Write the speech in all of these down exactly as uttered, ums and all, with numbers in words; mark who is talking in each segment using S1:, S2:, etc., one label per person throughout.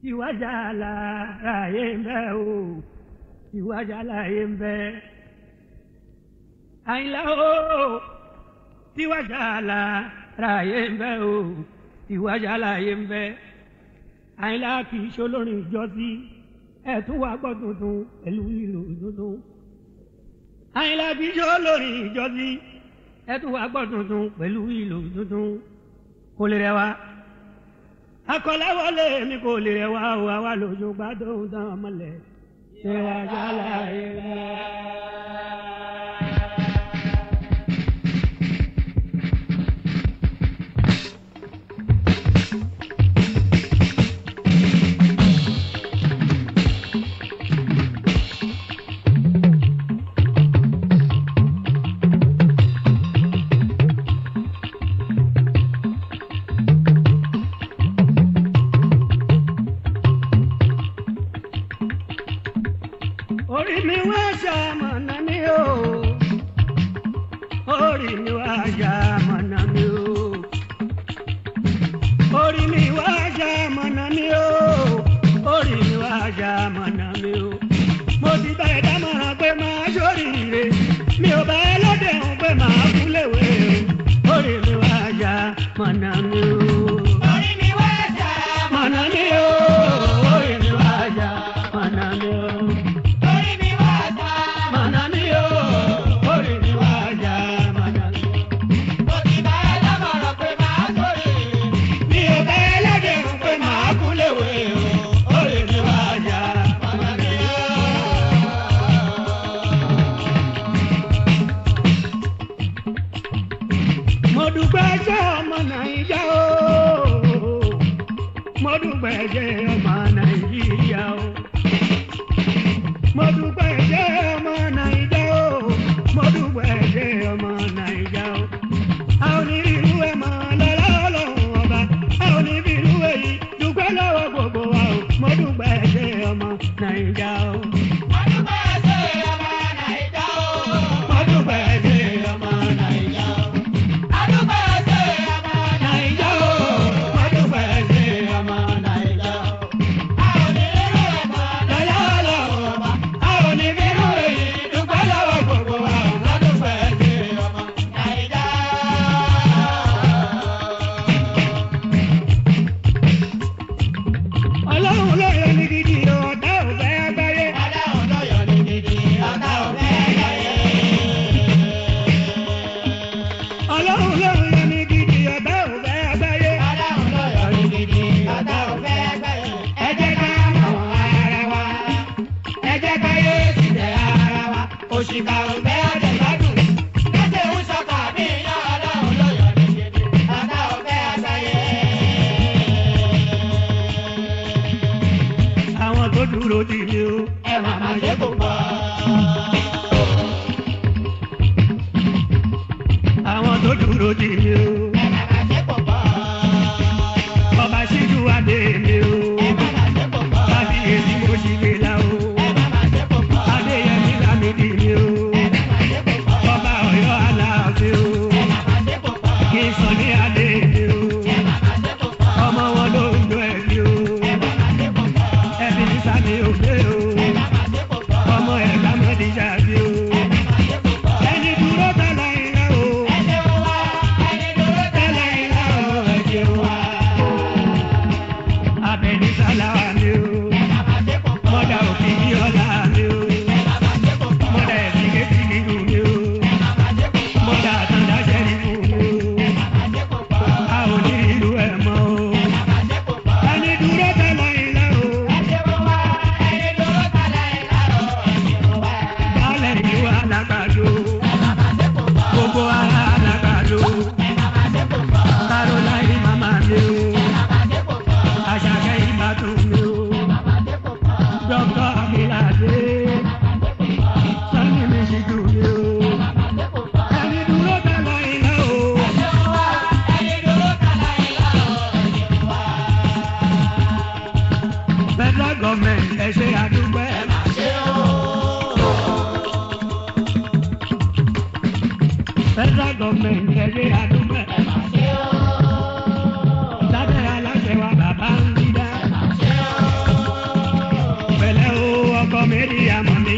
S1: tiwájà láàyè ń bẹ o tiwájà láàyè ń bẹ àyìnlá o tiwájà láàyè ń bẹ o tiwájà láàyè ń bẹ àyìnlá kì í ṣolórin ìjọsí ẹ tún wá gbọ́ tuntun pẹ̀lú ìlú tuntun àyìnlá kì í ṣolórin ìjọsí ẹ tún wá gbọ́ tuntun pẹ̀lú ìlú tuntun kò lè rẹwà akọ̀láwọlé mi kò lè rẹwà o àwa lójú gbádùn tán mọ́lẹ̀ tiwájà láàyè ń bẹ. Orí mi wá ṣamọ̀nà mi o, orí mi wá ṣamọ̀nà mi o, orí mi wá ṣamọ̀nà mi o, orí mi wá ṣamọ̀nà mi o. Mo ti bá ẹ dámọ̀ràn pé máa ṣoríire, mi ò bá ẹ lóde hàn pé máa kú léwe o, orí mi wá ṣamọ̀nà mi o. Orí mi wá ṣamọ̀nà mi o, orí mi wá ṣamọ̀nà mi o. Mo dúpẹ́ jẹ́ ọmọ Nàìjíríà o, mo dúpẹ́ jẹ́ ọmọ Nàìjíríà o, mo dúpẹ́ jẹ́ ọmọ Nàìjíríà o, mo dúpẹ́ jẹ́ ọmọ Nàìjíríà o. A ò ní irú ẹ̀ mọ́ lọ́lá Ọlọ́run ọba, a ò ní irú èyí dúpẹ́ lọ́wọ́ gbogbo wa o, mo dúpẹ́ jẹ́ ọmọ Nàìjíríà o. Mo dúpẹ́ jẹ́ ọmọ Nàìjíríà o, mo dúpẹ́ jẹ́ ọmọ Nàìjíríà o. Ọlọ́run ló yọ ní gidi ọ̀tá ò fẹ́ gbáyé. Ọlọ́run ló yọ ní gidi ọ̀tá ò fẹ́ gbáyé. Ọlọ́run ló yọ ní gidi ọ̀tá ò fẹ́ gbáyé. Ọlọ́run ló yọ ní gidi ọ̀tá ò fẹ́ gbáyé. Ẹ jẹ́ ká mọ̀ ara wa, ẹ jẹ́ ká yé sílẹ̀ ara wa. Òṣìkà ò fẹ́ ọdẹ gbádùn. Lọ́sẹ̀ ń sọ̀kà bí iná. Ọlọ́run ló yọ ní gidi ọ̀tá ò fẹ́ gbáyé. Àwọn tó dúró tì mí o, ẹ máa máa ṣe kó pa. Àwọn tó dúró tì mí o, ẹ máa máa ṣe kó pa. Ọba ṣíjú adé mi o, ẹ máa máa ṣe kó pa. Kábíyèsí mo ṣì gbé la o, ẹ máa máa ṣe kó pa. Adéyẹmí Lámídì mi o, ẹ máa máa ṣe kó pa. Ọba Ọ̀yọ́ Aláàfin o, ẹ máa máa ṣe kó pa. Kí n sọ ní adé mi o, ẹ máa máa ṣe kó pa. Ọmọ wọn ló ń lo ẹ̀mí o, ẹ máa máa ṣe kó pa. Ẹbí ní sábẹ́ òde o, ẹ máa máa ṣe kó pa. Ọmọ ẹ̀ka mọ́tì ṣáàbí o, ẹ máa máa ṣe kó pa. Ẹni dúró tẹ́lẹ̀ ìlà o, ẹ ṣeun wá. Ẹni dúró tẹ́lẹ̀ ìlà o, ẹ ṣeun wá. Abẹ́ni Sálàwá mi o, ẹ máa máa ṣe kó pa. Mọ́dà Òkìkí ọlá mi o, ẹ máa máa ṣe kó pa. Mọ́dà Ẹ̀sìnké Síkírù mi o, ẹ máa máa ṣe kó pa. Mọ́dà Àtàndá Ṣẹ́rífù mi o, ẹ máa máa ṣe kó pa. A ò ní ìlú ẹ̀ mọ́ o, ẹ máa máa ṣe kó pa. Ẹni dúró tẹ́lẹ̀ ìlà o, ẹ ṣeun wá. Ẹni dúró tẹ́lẹ̀ ìlà o, ẹ ṣeun wá. Baálẹ̀ ìlú Alágbàdo, ẹ máa máa ṣe kó pa. Gbogbo ará Alágbàdo, ẹ máa máa ṣe kó pa. Caroline màmá mi o, ẹ máa máa ṣe kó pa. Àṣàkẹ́ Ìbátan mi o, ẹ máa máa ṣe kó pa. Dókítà Abíládé, ẹ máa máa ṣe kó pa. Sani mi ṣíjú mi o, ẹ máa máa ṣe kó pa. Ẹni dúró tẹ́lẹ̀ ìlà o, ẹ ṣeun wá. Ẹni dúró tẹ́lẹ̀ ìlà o, ẹ ṣeun wá. Federal government ẹ ṣe àdúgbò ẹ máa ṣe o. Federal government ẹ ṣe àdúgbò ẹ máa ṣe o. Lábẹ́ aláṣẹ wa bàbá ń dídá ẹ máa ṣe o. mẹ́rin àmọ́ mi.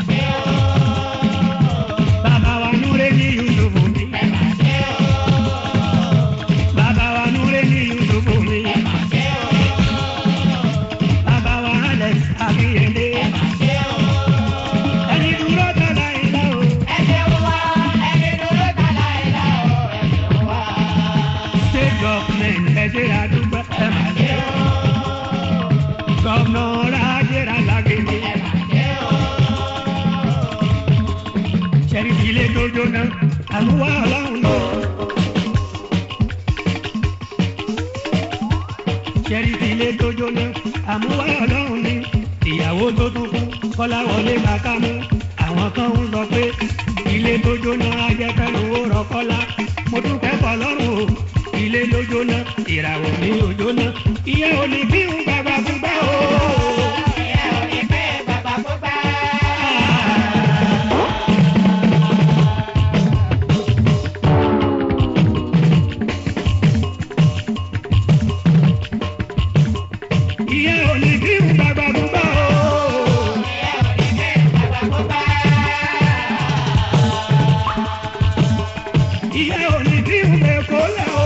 S1: Bàbá wa núre ní Yusufu mi. Bàbá wa núre ní Yusufu mi. Bàbá wa Alex Akínyẹlé. Ẹni dúró tọ́lá ìlà o. State government ẹ̀jẹ̀ àdúgbò ẹ̀ máa ṣe o. Gọ́vnọ̀ Rájẹ́rà Lágége. Ṣẹ̀rí ilé tó jóná, àmúwá ọlọ́run lọ. Ṣẹ̀rí ilé tó jóná, àmúwá ọlọ́run ni. Ìyàwó tó tún kú, Kọ́láwọlé kàkà mú. Àwọn kan ń sọ pé ilé tó jóná ajẹ́fẹ́ lówó rọ́kọ́lá. Mo tún kẹ́kọ̀ọ́ lọ́rùn o. Ilé ló jóná, ìràwọ̀ mi ò jóná. Ìyẹn ò ní bí ń gbàgbà gbígbà o.
S2: Ìyẹn ò ní bí ń gbàgbà gbígbà.
S1: Ìyẹn ò ní bí ń gbàgbà gbígbà o. Ìyẹn ò ní bí ń gbẹ̀kọ́ lẹ̀ o.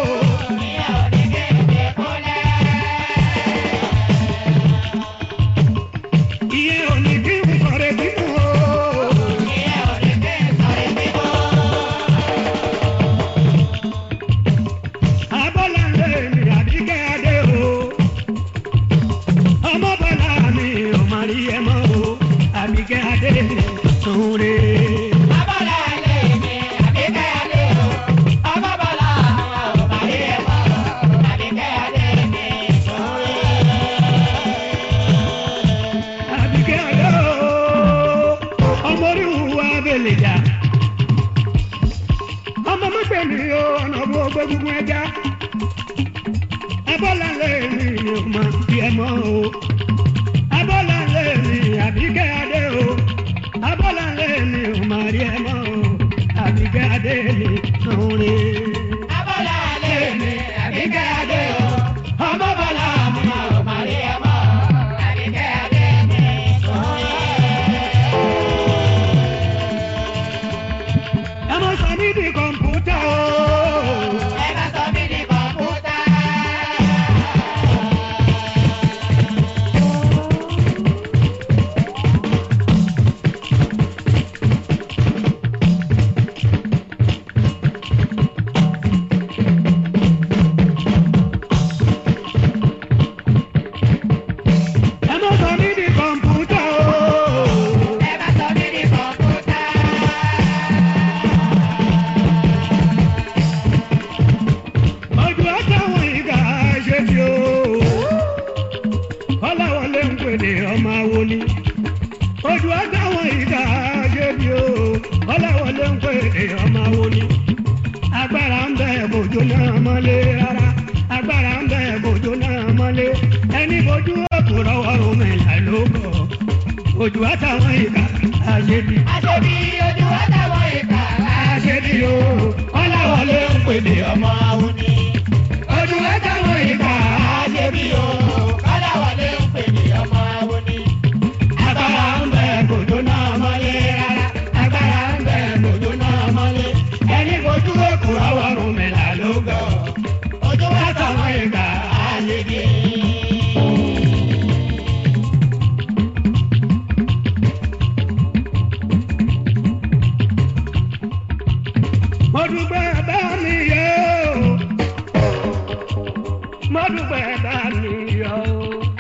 S1: Ìyẹn ò ní bí ń sọ̀rọ̀ bínú o. Abọ́láńdé mi Àbíkẹ́ Adé o. Ọmọ Bọ́lá mi ò má rí ẹ mọ́ o. Àbíkẹ́ Adé mi sùn re. Àbíkẹ́ Adé o. Ọmọ orí wa bẹ̀lẹ̀ jà. Ọmọ mọ́tẹ́lì o, ọ̀nà bó gbẹ́gbẹ́ ẹja. Abọ́láńdé mi ò má rí ẹ mọ́ o. Abọ́láńdé mi Àbíkẹ́ Adé o. Abọ́láńdé mi ò má rí ẹ mọ́ o. Àbíkẹ́ Adé mi sùn re.
S2: Abọ́láńdé mi Àbíkẹ́ Adé o. Ọmọ Bọ́lá mi ò má rí ẹ mọ́. Àbíkẹ́ Adé mi sùn re.
S1: Ẹ mọ sọ mí di kọ̀ǹpútà o.
S2: Ẹ bá sọ mí di kọ̀ǹpútà.
S1: Ẹ mọ sọ mí di kọ̀ǹpútà o.
S2: Ẹ bá sọ mí di kọ̀ǹpútà.
S1: Ojú àtàwọn ìgbà ṣe bí o. Kọ́láwọlé ń pèlè ọmọ awo ni. Ojú àtàwọn ìgbà ṣe bí o. Kọ́láwọlé ń pèlè ọmọ awo ni. Agbára ń bẹ bòjó náà mọ́lé rárá. Agbára ń bẹ bòjó náà mọ́lé. Ẹni bojú òkú rọwọ́ rúmẹ̀lá ló bọ̀. Ojú àtàwọn ìgbà ṣe bí.
S2: Àṣebí ojú àtàwọn ìkà.
S1: Ṣe bí o. Kọ́láwọlé ń pèlè ọmọ awo ni. Ojú àtàwọn ìgbà ṣe bí o.
S2: Kọ́láwọlé ń pè ní ọmọ awo ni.
S1: Agbára ń bẹ bòjó náà mọ́lé rárá. Agbára ń bẹ bòjó náà mọ́lé. Ẹni bojú òkú rọwọ́ rúmẹ̀lá ló bọ̀. Ojú àtàwọn ìgbà ṣe bí. Mo dúpẹ́ bá mi yọ o. Mo dúpẹ́ bá mi yọ o.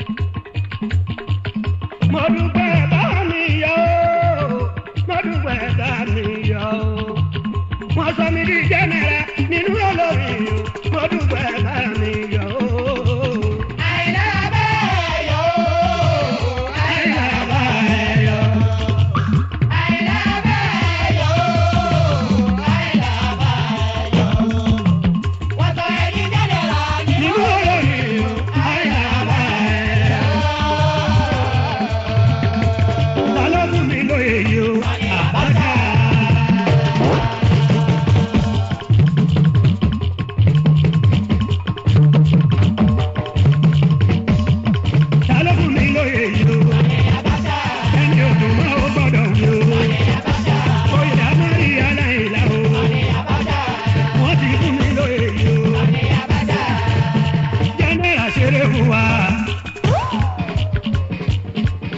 S1: Mo dúpẹ́ bá mi yọ o. Mo dúpẹ́ bá mi yọ o. Wọ́n sọ mi di jẹ́nẹ̀rẹ́ nínú olórí o. Mo dúpẹ́ bá mi yọ o.
S2: Àìlá bẹ́ẹ̀ yọ.
S1: Àìlá bá ẹ yọ.
S2: Àìlá bẹ́ẹ̀ yọ. Àìlá bẹ́ẹ̀ yọ. Wọ́n sọ ẹni jáde lọ nínú
S1: Nínú olórí o. Àìlá bá ẹ yọ. Ta ló fún mi lóye yìí o? Àbájá.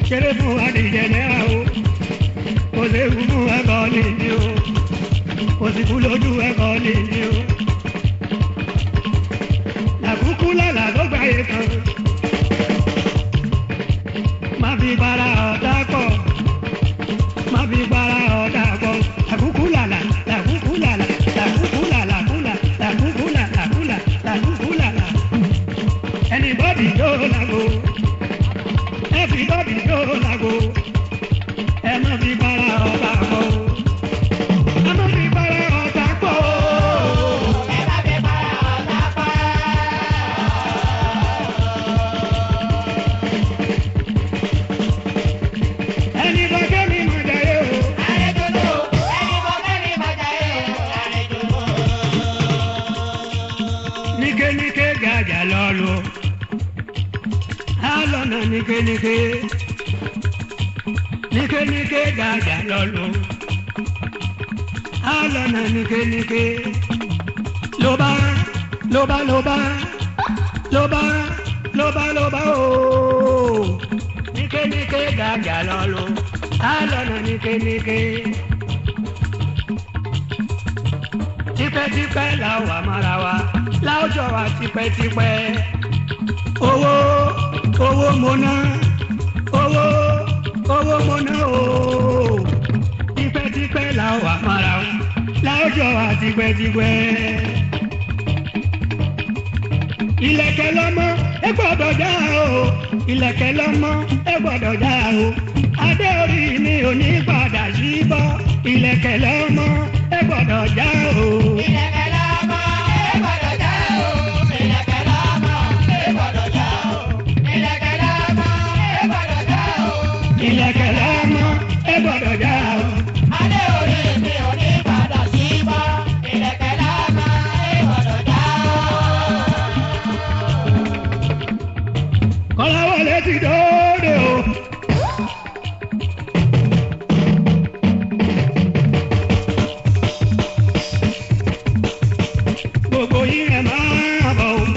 S1: ṣeré fún adìjẹ náírà o kò sí kú fún ẹ̀kọ́ nìyí o kò sí kú lójú ẹ̀kọ́ nìyí o làkúkú lálà tó gbáyé kan má fi para ọ̀tá pọ̀ má fi para ọ̀tá pọ̀ làkúkú lálà làkúkú lálà làkúkú lálà kúlà làkúkú lálà kúlà làkúkú lálà anybody yóò làgò everybody yóò làgò ẹ má fi para ọ̀tá pọ̀ ẹ má fi para ọ̀tá pọ̀
S2: ẹ má fi para ọ̀tá pọ̀.
S1: ẹni bá kẹ́mi mọ̀ jayé o.
S2: Àrèjòló ẹni bọ́ kẹ́mi mọ̀ jayé o. Àrèjòló.
S1: Níkéníké gàjà lọ́lọ́ alọ́nà níkéníké níkéníké gàjà lọ́lọ́ alọ́nà níkéníké lóbá lóbá lóbá lóbá lóbá lóbá ooo níkéníké gàjà lọ́lọ́ alọ́nà níkéníké tipẹ́tipẹ́ la wà mọ́ra wa láwùjọ wa tipẹ́tipẹ́ owó owó mọ́nà owó owó mọ́nà ooo tipẹ́tipẹ́ la wà mọ́ra wa láwùjọ wa tipẹ́tipẹ́. Ìlẹ̀kẹ̀ lọ́mọ ẹ gbọ́dọ̀ já o ìlẹ̀kẹ̀ lọ́mọ ẹ gbọ́dọ̀ já o adé orí mi ò ní padà sí bọ́ ìlẹ̀kẹ̀ lọ́mọ ẹ gbọ́dọ̀ já o.
S2: Ìlẹ̀kẹ̀ lọ́mọ ẹ gbọ́dọ̀ já o. Ìlẹ̀kẹ̀ lọ́mọ ẹ gbọ́dọ̀ já o. Ìlẹ̀kẹ̀ lọ́mọ ẹ gbọ́dọ̀ já o.
S1: Ìlẹ̀kẹ̀ lọ́mọ ẹ gbọ́dọ̀ já o.
S2: Adé orí mi ò ní padà sí bọ́. Ìlẹ̀kẹ̀ lọ́mọ ẹ gbọ́dọ̀ já o.
S1: Kọ́láwọlé ti dóde o. Gbogbo yín ẹ máa bọ̀ o.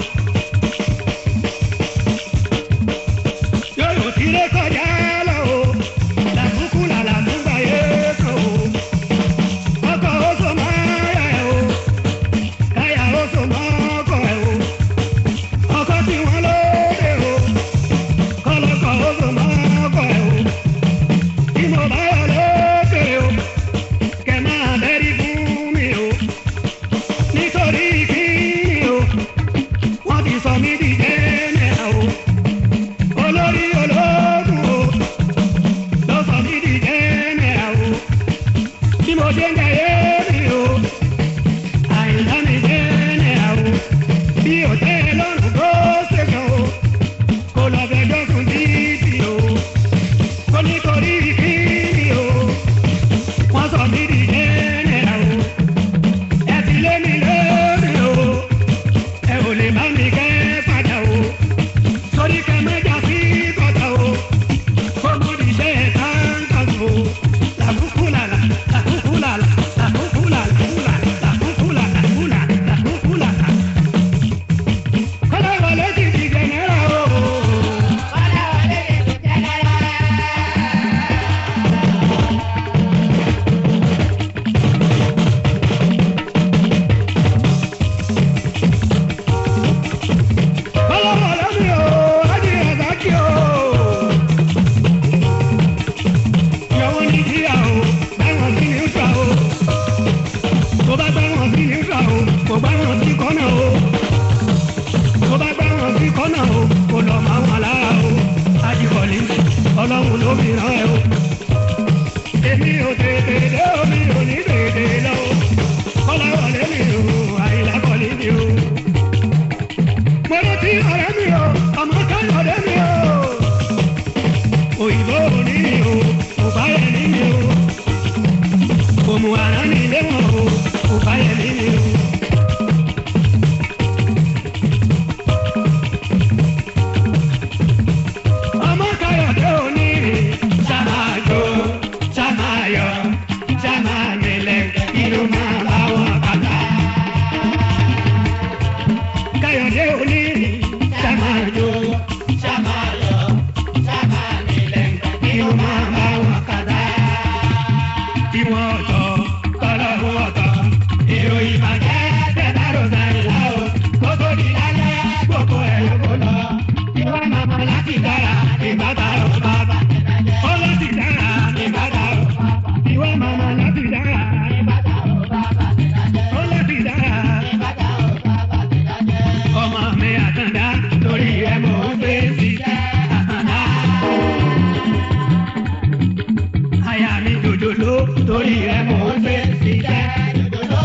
S1: Yóò ti lé kọjá lọ o. Làkúkú làlà tó gbà yé kan o. Ọkọ̀ oṣù máa yà ẹ̀ o. Káyà oṣù máa kọ̀ ẹ̀ o. Ọkọ̀ tí wọ́n lóde o. Kọ́lọ́kọ̀ oṣù máa kọ̀ ẹ̀ o. Tí mo bá yọ lókè o. Kẹ̀ máa bẹ́rí fún mi o. Nítorí kíni o, wọ́n ti sọ mí di jẹ́nẹ́ra o. Olórí ológun o, ló sọ mí di jẹ́nẹ́ra o. Bí mo ṣe ń jayé mi o, àìlá mi jẹ́nẹ́ra o. Bí o tẹ́ ẹ lọ́rùn tó ṣe kan o, kò lọ fẹjọ́ sùn títì o. Kò nítorí kíni o, wọ́n sọ mí di jẹ́nẹ́ra o. Ẹ ti lé mi lórí o, ẹ ò lè bá mi kẹ́ padà o. Torí kẹ́ mẹ́jà sí kọ́tà o, kó mo di iṣẹ́ táǹkà o. Làkúkú làlà, làkúkú làlà, làkúkú làlà, kúlà, làkúkú làlà, kúlà, làkúkú làlà. Kọ́láwọlé ti di jẹnẹra o.
S2: Kọ́láwọlé ti di jẹnẹra.
S1: Kọ́láwọlé mi o, Ájí Razaki o. Yọ̀wọ́ ní kíá o, báwọn sí ní ìfà o. Tó bá báwọn sí ní ìfà o, kò báwọn sí kọ́nà o. Tó bá báwọn sí kọ́nà o, kò lọ máa wọn lára o. Ajíkọ̀lé, Ọlọ́run ló fi rán ẹ o. Èmi ò tètè dé omi ò ní tètè lọ o. Kọ́láwọlé mi o, Àyìnlá Kọ́lí mi o. Mo rántí ọ̀rẹ́ mi o, ọmọ Káyọ̀dé mi o. Òyìnbó òní mi o, òbáyẹ̀ ní mi o. Òmù àrán ní ilé wọn o, òbáyẹ̀ ní mi o. Ọmọ Káyọ̀dé òní mi, ṣàmájò, ṣàmáyọ̀, ṣàmámilẹ̀, inú máa bá wọn kàkà. Káyọ̀dé òní mi, ṣàmájò,
S2: Ṣàmáyọ̀, ṣàmámilẹ̀,
S1: mi bàtà ò bàbá. Ó láti dára mi bàtà ò bàbá. Ìwọ màmá láti dára mi bàtà ò bàbá. Ó láti dára mi bàtà ò bàbá. Ọmọ mi àtàndá lórí ẹ̀ mò ń gbé síta àtàndá. Aya mi jòjòló lórí ẹ̀ mò ń gbé síta jòjòló.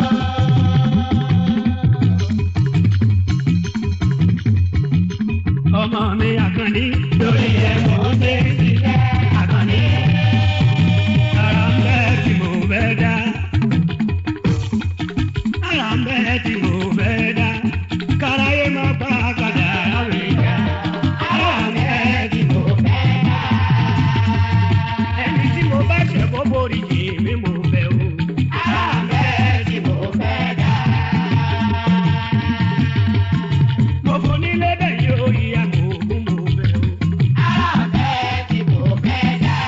S1: Ọmọ mi àkànní lórí ẹ̀ mò ń gbé síta àkànní. Ara ń bẹ́ tí mo fẹ́ dá. Ara ń bẹ́ tí mo fẹ́ dá. Káráyé má bá kádàrá mi jà. Ara ń bẹ́ tí mo fẹ́ dá. Ẹni tí mo bá ṣẹ̀ kó borí jì mí mo fẹ́ o. Ara ń bẹ́ tí mo fẹ́ dá. Mo fún nílé bẹ́ẹ̀ yóò yíya kó fún mo fẹ́ o. Ara ń bẹ́ tí mo fẹ́ dá.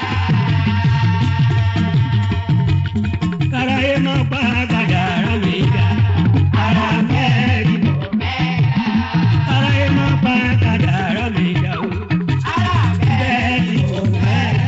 S1: Káráyé má bá kádàrá mi jà. Ara ń bẹ́ tí mo fẹ́ dá. Káráyé má bá kádàrá mi jà o. Ara ń bẹ́ tí mo fẹ́ dá.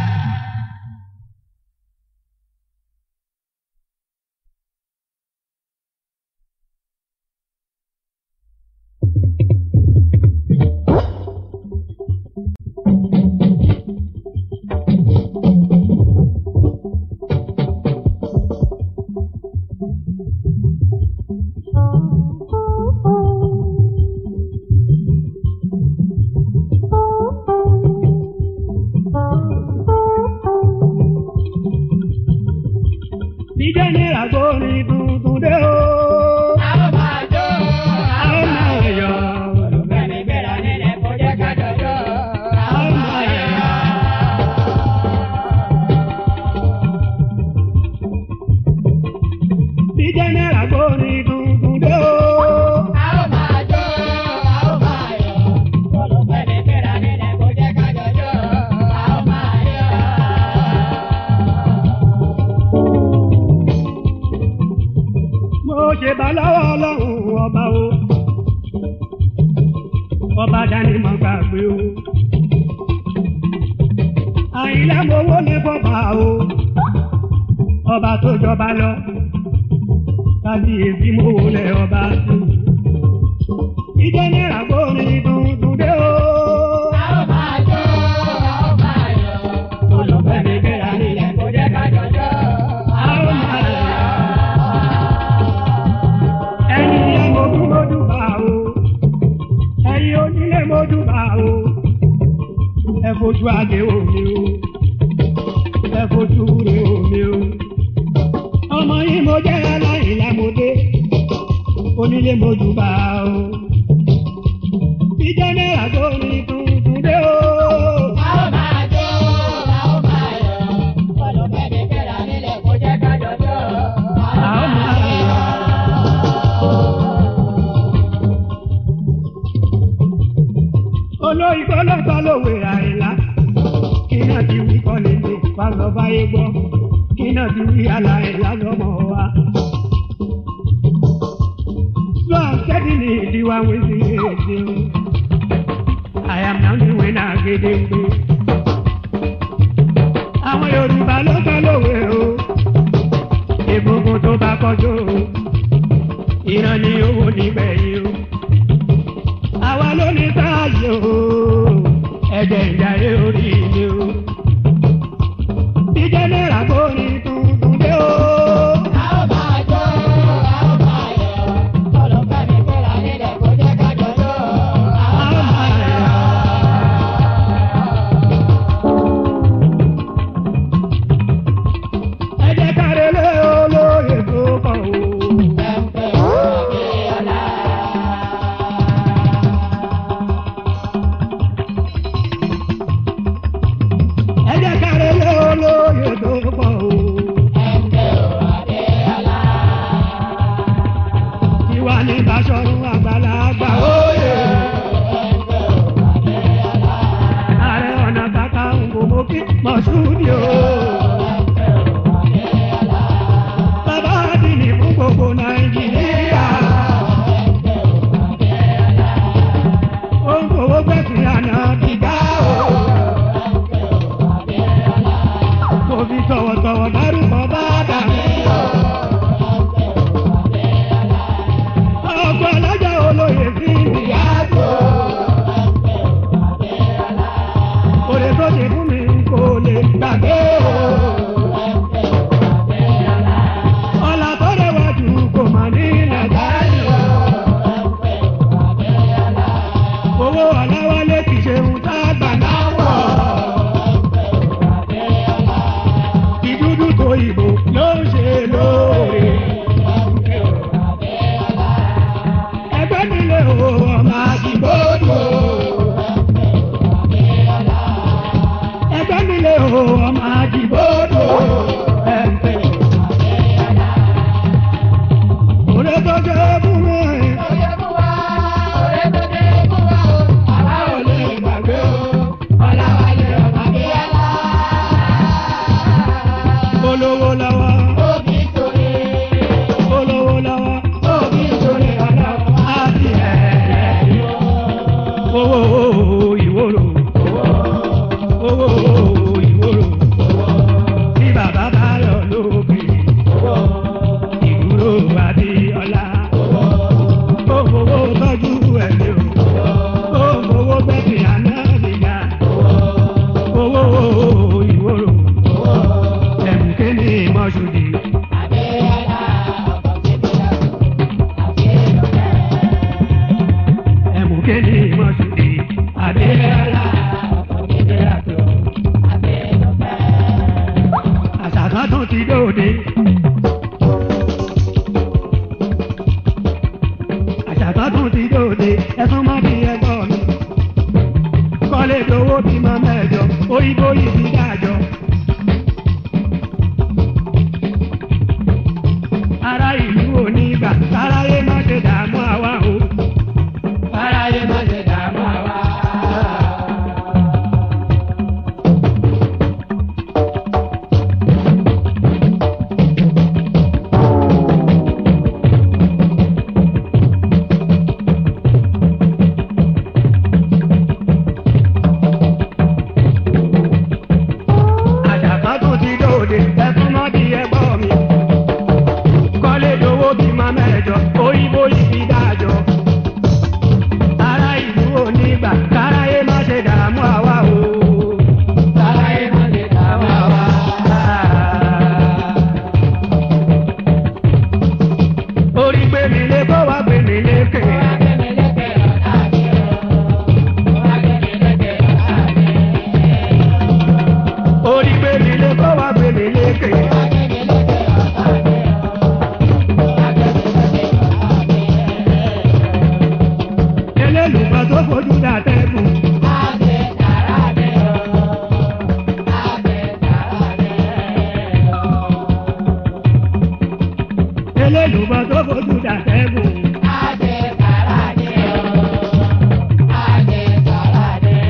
S1: Níjẹ́ ní àgbóni tuntun dé o.
S2: A ó máa jó, a ó máa
S1: yọ̀.
S2: olùfẹ́ mi gbéra nílẹ̀ kó jẹ́ ká jọjọ́. A ó máa yọ̀.
S1: Níjẹ́ ní àgbóni tuntun dé o.
S2: A ó máa jó, a ó máa yọ̀. Olùfẹ́ mi gbéra nílẹ̀ kó jẹ́ ká jọjọ́. A ó máa yọ̀.
S1: Mo ṣe bá lọ́wọ́ ọlọ́run ọba o. Ọba dání mọ̀ gbàgbé o. Àyìnlá mo wó ní fọ́ba o. Ọba tó jọba lọ. Kábíyèsí mo wó lẹ̀ ọba sí. Ìjẹ́ ní àgbóni tuntun dé o.
S2: A ó máa jó, a ó máa yọ̀. Olùfẹ́ mi gbéra nílẹ̀ kó jẹ́ ká jọjọ́. A ó máa yọ̀.
S1: Ẹni ilé mojú mojú bá o. Ẹyin onílé mojú bá o. Ẹ fojú adé omi o. Ẹ fojú rè omi o. Ọmọ yìí mo jẹ́ aláìlá mo dé. Onílé mojú bá o. Ìjẹ́ ní àgbóni tuntun dé o.
S2: A ó máa jó, a ó máa yọ̀. Olùfẹ́ mi gbéra nílẹ̀ kó jẹ́ ká jọjọ́.
S1: A ó máa yọ̀. Olóyìn gbọ́lọ́gbọ́ lòwe àìlá. Kí náà ti wí kọ́lé lè wá lọ báyé gbọ́. Kí náà ti wí aláìlá lọ́mọ wa. Sọ àǹtẹ́bí ni ìdíwá wí sí èdè o. I am now the winner gédéńgbé. Àwọn Yorùbá ló sọ lòwe o. Egungun tó bá kọjú o. Ìran ni owó nígbẹ̀yìn o. Àwa ló ní sáàyè o. Ẹ̀jẹ̀ ìyáyé orí mi o. Ìjẹ́ ní àgbóni tuntun dé o.
S2: A ó máa jó, a ó máa yọ̀. Olùfẹ́ mi gbéra nílẹ̀ kó jẹ́ ká jọjọ́. A ó máa yọ̀.
S1: Ẹ jẹ́ ká relé olóyè tó kọ̀ o.
S2: Pẹ̀mpẹ̀ òkè ọ̀la.
S1: Ẹ jẹ́ ká relé olóyè tó kọ̀ o.
S2: Pẹ̀mpẹ̀ òkè ọ̀la.
S1: Ìwà ní Báṣọ̀run àgbàlagbà òye.
S2: Pẹ̀mpẹ̀ òkè ọ̀la.
S1: Ààrẹ Ọ̀nà Kakanfò mo kí Mọ̀ṣúdì o.
S2: Pẹ̀mpẹ̀ òkè ọ̀la.
S1: Bàbá àdìní fún gbogbo Nàìjíríà.
S2: Pẹ̀mpẹ̀ òkè ọ̀la.
S1: Ó ń fowó gbẹ̀sìn àná ti gbá o. ọmọ àjìbòdò ẹ̀ǹpẹ̀. Òré tó jẹ́ fún mi.
S2: Oyè fún wa, òré tó dé fún wa o. Àwa ò lè gbàgbé o. Ọláwálé ọmọ Abíọ́lá.
S1: Olówó lọ́wọ́.
S2: Òbí sórí.
S1: Olówó lọ́wọ́.
S2: Òbí sórí ọlọ́run á ti ẹ̀ yó.
S1: Owó ìwòrò. Owó ìwòrò. Bí bàbá bá lọ lókè. Ìdúró Adéọlá. Owó tọ́jú ẹ̀mí o. Owó bẹ́ẹ̀ni àná nìyá. Owó ìwòrò. Ẹ̀mùké ní Mọ́ṣúdì.
S2: Abíọ́lá ọkọ̀ tètè yàtọ̀. Abíọ́lá.
S1: Ẹ̀mùké ní Mọ́ṣúdì. Adéọlá.
S2: ọkọ̀ tètè yàtọ̀. Abíọ́lá.
S1: Àṣàkán tún ti dóde. Àṣàkán tún ti dóde. Ẹ̀sùn mọ́ bí ẹgbọ́n mi. Kọ́lé dowó bímọ mẹ́jọ. Òyìnbó yìí ti dájọ́. Ará ìlú onígbà. Sáráyé má ṣe dààmú àwa o.
S2: Aráyé má ṣe dààmú àwa.
S1: Àṣàkán tún ti dóde. Ẹ̀sùn mọ́ bí ẹgbọ́n mi. Kọ́lé dowó bímọ mẹ́jọ. Òyìnbó yìí ti dájọ́. Ará ìlú onígbà. Sáráyé má ṣe dààmú àwa o.
S2: Aráyé má ṣe dààmú àwa.
S1: Orí gbé mi lé kó wá gbé mi lékè.
S2: Wá gbé mi lékè ọ̀tá mi o. Wá gbé mi lékè ọ̀tá mi.
S1: Orí gbé mi lé kó wá gbé mi lékè.
S2: Wá gbé mi lékè ọ̀tá mi o. Wá gbé mi lékè ọ̀tá mi.
S1: Elélùbọ́ tó fojú dà tẹ́gùn.
S2: Á ṣe tàrà mi o. Á ṣe tàrà mi o.
S1: Elélùbọ́ tó fojú dà tẹ́gùn.
S2: Á ṣe tàrà mi o. Á ṣe tàrà mi o.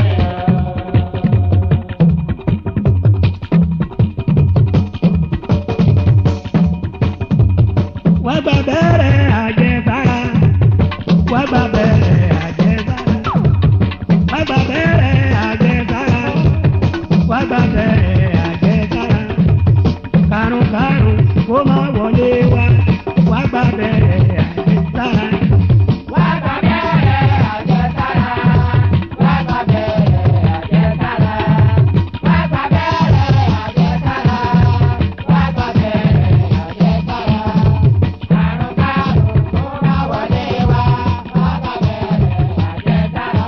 S1: Wá gba bẹ́rẹ̀ àjẹsára. Wá gba bẹ́rẹ̀ àjẹsára. Wá gba bẹ́rẹ̀ àjẹsára. Wá gba bẹ́rẹ̀ àjẹsára. Karùn-karùn kó má wọlé wá. Wá gba bẹ́rẹ̀ àjẹsára.
S2: Wá gba bẹ́rẹ̀ àjẹsára. Wá gba bẹ́rẹ̀ àjẹsára. Wá gba bẹ́rẹ̀ àjẹsára. Wá gba bẹ́rẹ̀ àjẹsára. Àrùn kárùn kó má wọlé wá. Wá gba bẹ́rẹ̀ àjẹsára.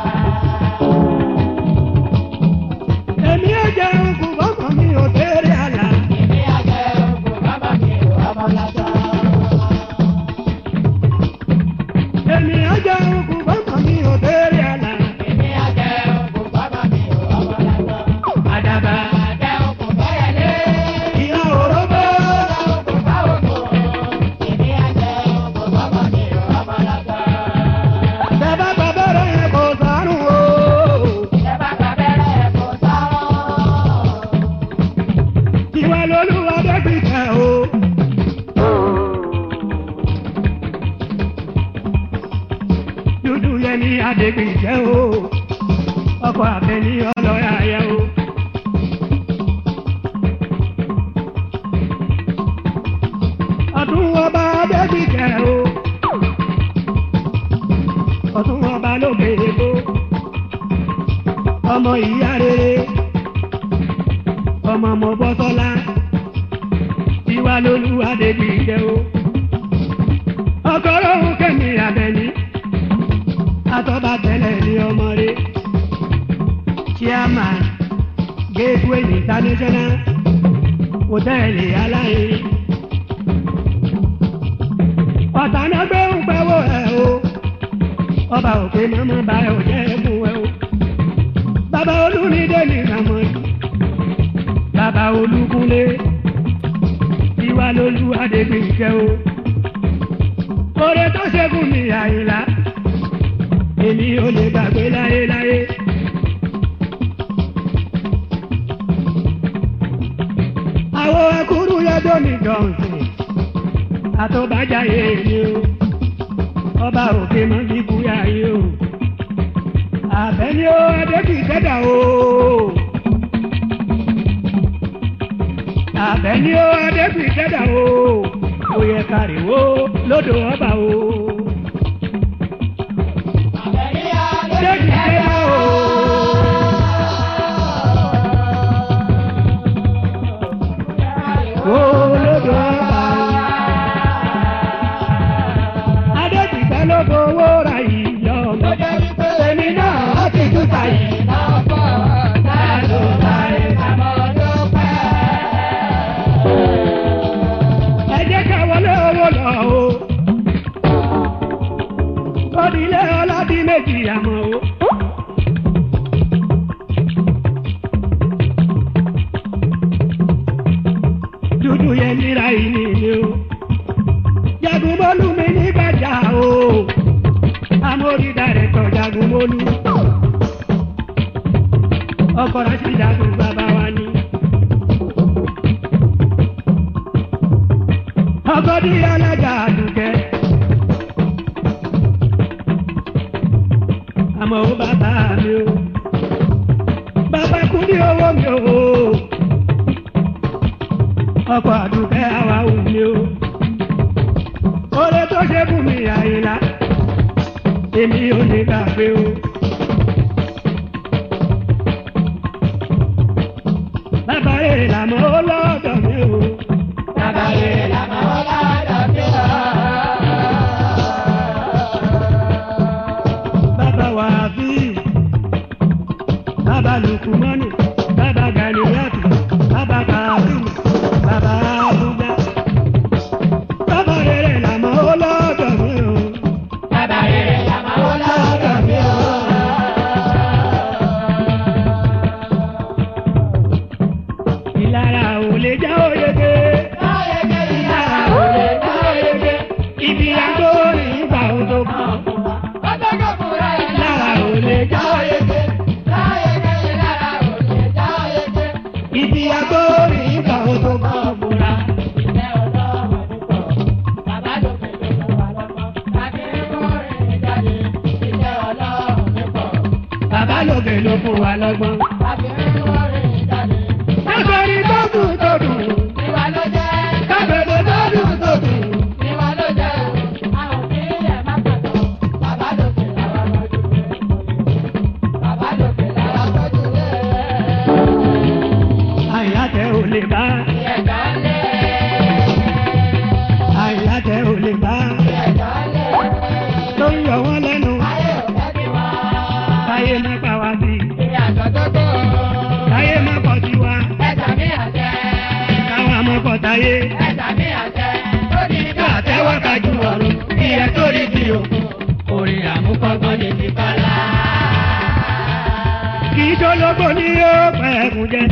S1: Èmi ò jẹun kù bọ́kàn mi ò tẹ́rẹ̀ àlà.
S2: Èmi àjẹ́ ògùn bàbá mi ò ọmọ lásán.
S1: Èmi ò jẹun kù bọ́kàn mi ò tẹ́rẹ̀ àlà.
S2: Èmi àjẹ́ ògùn bàbá mi ò ọmọ lásán.
S1: Àdàbà
S2: Àjẹ́ ògùn bẹ́yẹlé.
S1: ìyá òrógbó.
S2: Ògùn báwo kò? Èmi àjẹ́ ògùn bàbá mi ò ọmọ lásán.
S1: Bẹ́ẹ̀ bá gba bẹ́rẹ̀ yẹn kò sárùn o.
S2: Ẹ bá gba bẹ́rẹ̀ kò sáró.
S1: Tiwa lolúwa dẹ́gbì tẹ̀ o. Dúdú yẹn ní adégbì jẹ́ o. Ọkọ̀ àfẹ́ ní ọlọ́yà yẹ o. Ọdún ọba dẹ́gbì jẹ́ o. Ọdún ọba ló gbèrè bó. Ọmọ ìyá rere. Ọmọ ọmọ bọ́sọ́lá. Tiwa lolúwa dẹ́gbì jẹ́ o. Ọkọ̀ lóhùn kẹ́mi àbẹ̀ní. Atọ́ba tẹ́lẹ̀ ní ọmọ rẹ̀. Chairman Gateway International Hòtẹ́ẹ̀lì aláyé. Ọ̀tàná gbé ń pẹ́wọ́ ẹ̀ o. Ọba òkè mọ́mọ́ bá ẹ̀ ò jẹ́ fún ẹ o. Bàbá Olúmídé ní ìgbàmọ̀ yìí. bàbá Olúkúnlé ìwà lójú Adégbèjẹ́ o. Oore tó ṣe fún mi Àyìnlá èmi ò lè gbàgbé láyéláyé. Àwọn ẹkúrú lọ́dọ̀ mi Johnson àtọ́bàjáyé ni o. Ọba òkè mọ́ bí búyà yìí o. Àbẹ́ni o Adégbèjẹ́ dà o. Àbẹ́ni o Adégbèjẹ́ dà o. Oyè kàríwó lódò ọba o. Àbẹ́ni Adégbèjẹ́ dà o. O lódò ọba o. Adégbèjẹ́ ló fowó ra ìyá ọmọ. Èmi náà ó ti tún ta yìí lọ́pọ̀ lálọ́ láì àmọ́dọ́ pẹ́. Ẹ jẹ́ ká wọlé owó lọ o. Lọ́dílé ọlọ́dí méjì àmọ́ o. Dúdú yẹn níra ìní ni o. Jagunmọ́lú mi ní bàjá o. Amórí dàrẹ́tọ̀ Jagunmọ́lú. Ọkọ̀ rẹ̀ sì jagun bàbá wa ni. Ọkọ̀ dí alága àdùkẹ́. Àmọ́ ó bàbá mi o. Bàbá kú ní owó mi o. Ọkọ̀ àdùkẹ́ àwa wù mí o. Oore tó ṣe fún mi Àyìnlá èmi ò ní gbàgbé o. Bàbá rẹ̀ làmọ́ lọ́dọ̀ mi o. Bàbá rẹ̀ làmọ́ lọ́dọ̀ mi o. Bàbá Wàbí, bàbá Lukumani, bàbá Ganiyatu, bàbá Karim, bàbá Abuja. Bàbá rẹ̀ làmọ́ lọ́dọ̀ mi o. Bàbá rẹ̀ làmọ́ lọ́dọ̀ mi o. Ìlara ò lè já oyege. Ìlara ò lè já oyege. Ibi agbórí ìgbà odò kan. Ìlara ò lè já oyege. Ibi agbórí ìgbà odò kan múra. Bàbá lókè ló fún wa lọ́gbọ́n. Kábẹ̀rẹ̀ tó dùn tó dùn. Kábẹ̀rẹ̀ tó dùn tó dùn. Àyìnlá tẹ ò lè bá. Àyìnlá tẹ ò lè bá. Tó ń yọ wọ́n lẹ́nu. Káyé má pa wá sí. Káyé má pọ̀ sí wa. Káwa má pọ̀ táyé. Ká tẹ́wọ́ ká ju ọ̀run. Ìyẹn tó rí bí òkun. Orin àmúkọ́gbọ́n ní ti kọ́lá. Kì í ṣológbò ní yóò pẹ́ ẹ̀kún jẹ.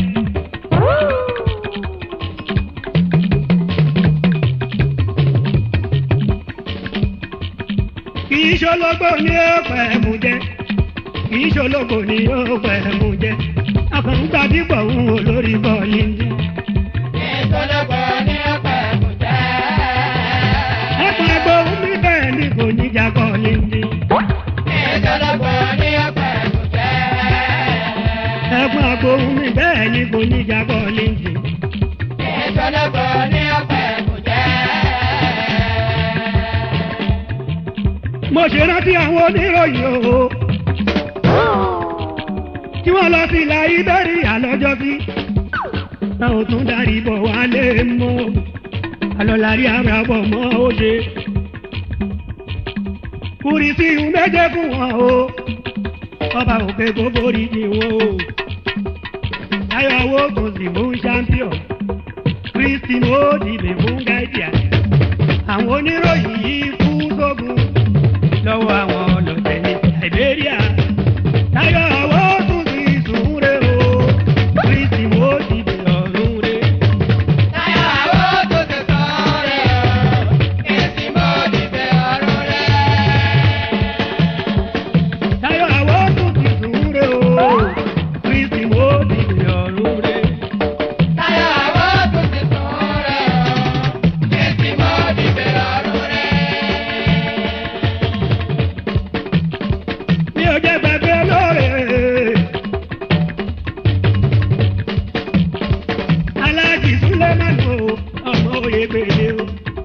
S1: Kì í ṣológbò ní yóò pẹ́ ẹ̀kún jẹ. Kì í ṣológbò ní yóò pẹ́ ẹ̀kún jẹ. Àkàngbà dípò òun olórí bọ́ọ̀lì ń jẹ. Ẹ̀pọ̀ agbóhùn mi bẹ́ẹ̀ ni kò ní jà bọ́ọ̀lì ń jẹ. Ẹ̀pọ̀ agbóhùn mi bẹ́ẹ̀ ni kò ní jà bọ́ọ̀lì ń jẹ. Mo ṣe rántí àwọn oníròyìn o. Tí wọ́n lọ sí ilẹ̀ Ibẹ́ríà lọ́jọ́ sí. Táwọn tún darí bọ̀ wálé mọ́. Àlọ́lárí ara bọ̀ mọ́ òde. Kùrì sí ihun méje fún wọn o. Ọba òkè kò borí ni wọn o. Táyọ̀ owó kò sì mú champion. Kristi mo dìbò fún Gàìdíà. Àwọn oníròyìn yìí kú sógun. Lọ́wọ́ àwọn ọlọ́tẹ̀ ní Liberia. Táyọ̀ owó tún sí sùúrù o. Kristi mo dìbò ọ̀run gbèdé o.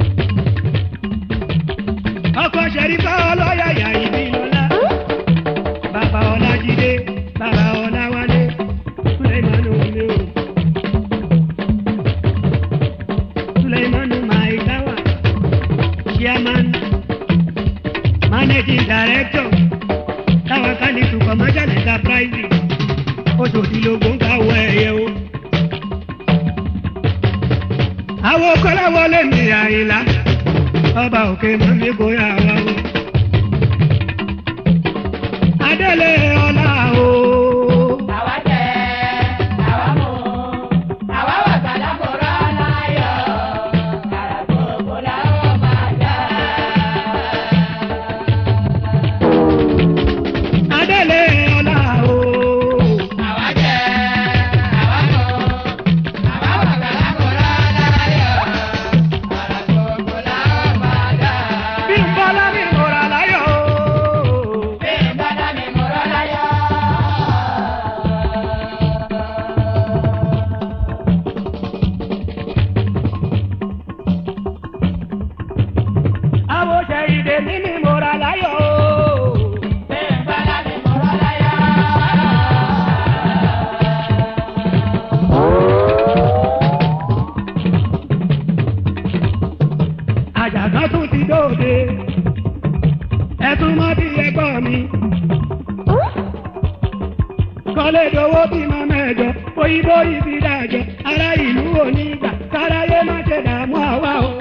S1: ọkọ̀ ṣẹ̀ríkọ́ ọlọ́yàyà ìbí lọ́la. bàbá Ọlájídé bàbá Ọláwálé Sùlẹ̀mánù mi o. Sùlẹ̀mánù Maitawa chairman managing director Tawakalitu commercial enterprises oṣòdìlógún káwọ ẹ̀yẹ o. àwọn kọ́láwọlé mi Àyìnlá ọba òkè máa ń gbé bóyá wa o. Adélé ọlá o.
S2: àwa jẹ àwa mú àwa wà sàlámùrà láyọ̀ àrà gbogbo làwọn máa dá.
S1: Adélé ọlá o.
S2: àwa jẹ àwa mú àwa wà sàlámùrà láyọ̀ àrà gbogbo làwọn máa dá.
S1: Bí n bọ́lá mi mọ̀ra láyọ̀ o.
S2: bí n bá dá mi mọ̀rọ̀ láyọ̀.
S1: Àwọn ṣe ìdè mi ni mọ̀ra láyọ̀ o.
S2: bí n bá dá mi mọ̀rọ̀ láyọ̀.
S1: Àjàgán tún ti dóde. Ẹ tún mọ́ bí ẹgbọ́n mi. Kọ́lé dowó bímọ mẹ́jọ, òyìnbó ibi dájọ́, ará ìlú onígbà, káráyé má ṣe dààmú àwa o.